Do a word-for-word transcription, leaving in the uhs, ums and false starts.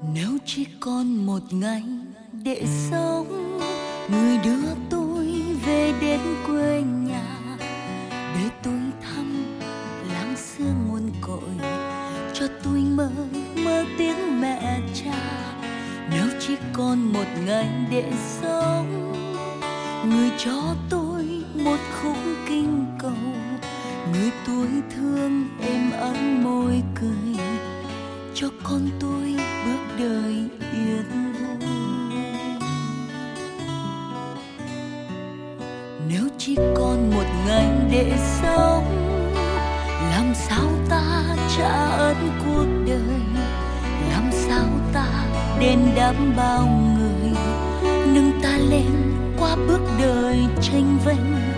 Nếu chỉ còn một ngày để sống, người đưa tôi về đến quê nhà, để tôi thăm làng xưa nguồn cội, cho tôi mơ mơ tiếng mẹ cha. Nếu chỉ còn một ngày để sống, người cho tôi một khúc kinh cầu, người tuổi thương êm ấm môi cười, cho con tôi bước đời yên vui. Nếu chỉ còn một ngày để sống, làm sao ta trả ơn cuộc đời, làm sao ta đền đáp bao người, nâng ta lên qua bước đời tranh vênh.